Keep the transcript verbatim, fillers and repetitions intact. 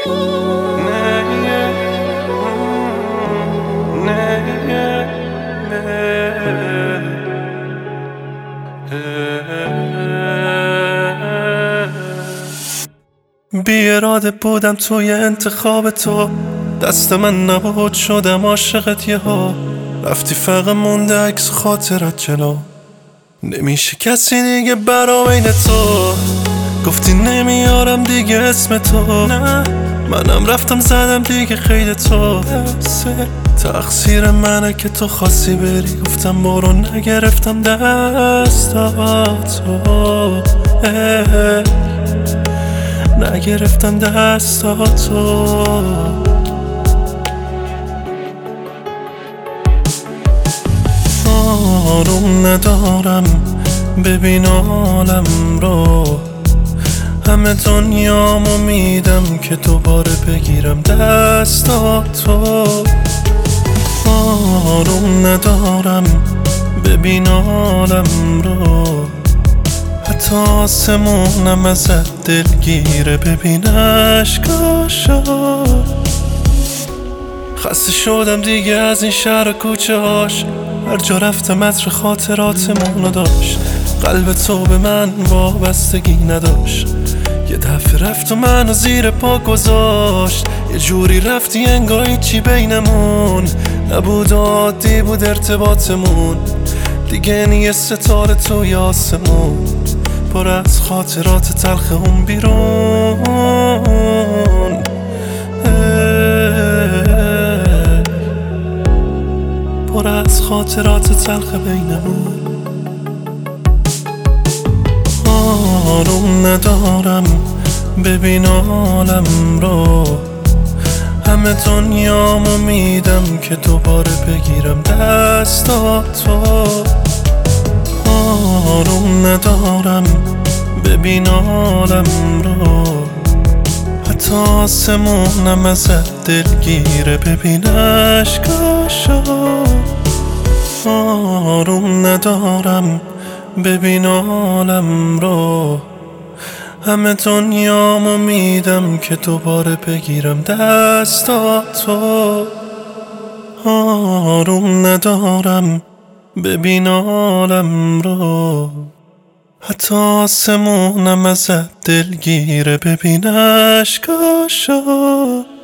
بی اراده بودم توی انتخاب تو، دست من نبود شدم عاشقت یه ها. رفتی فقط مونده عکس خاطرت جلو، نمیشه کسی دیگه برا بین تو. گفتی نمیارم دیگه اسم تو، نه منم رفتم زدم دیگه خیلی تو. تقصیر منه که تو خواستی بری، گفتم برو نگرفتم دستاتو، نگرفتم دستاتو. آروم ندارم ببین عالم رو، همه دنیامو میدم که دوباره بگیرم دستاتو. آروم ندارم ببین عالم رو، حتی آسمونم ازت دلگیره ببین عشقاشو. خسته شدم دیگه از این شهر و کوچه هاش، هر جا رفتم عطر خاطراتمونو داشت. قلب تو به من وابستگی نداشت، یه دفعه رفت و منو زیر پا گذاشت. یه جوری رفتی انگار هیچی بینمون نبود، عادی بود ارتباطمون، دیگه نیه ستاره توی آسمون، پر از خاطرات تلخ اون بیرون. پر از خاطرات تلخ بینمون. آروم ندارم ببین عالم رو، همه دنیامو میدم که دوباره بگیرم دستاتو. آروم ندارم ببین عالم رو، حتی آسمونم ازت دلگیره ببین عشقاشو. آروم ندارم ببین عالم رو، همه دنیامو میدم که دوباره بگیرم دستاتو. آروم ندارم ببین عالم رو، حتی آسمونم ازت دلگیره ببین عشقاشو.